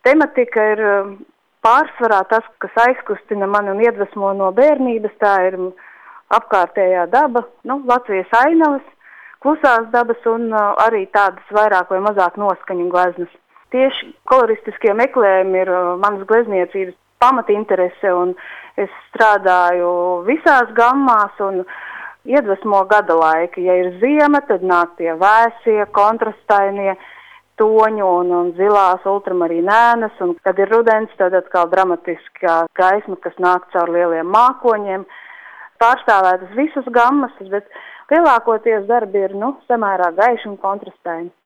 Tematika ir pārsvarā tas, kas aizkustina mani un iedvesmo no bērnības, tā ir apkārtējā daba, Latvijas ainavas, klusās dabas un arī tādas vairāk vai mazāk noskaņu gleznas. Tieši koloristiskie meklējumi ir manas glezniecības pamatinterese, un es strādāju visās gammās un iedvesmo gada laika. Ja ir ziema, tad nāk tie vēsie, kontrastainie toņu un zilās ultramarīnēnas, un kad ir rudens, tad atkal dramatiskā gaisma, kas nāk caur lieliem mākoņiem. Pārstāvētas visas gammas, bet lielākoties darbi ir samērā gaiši un kontrastaini.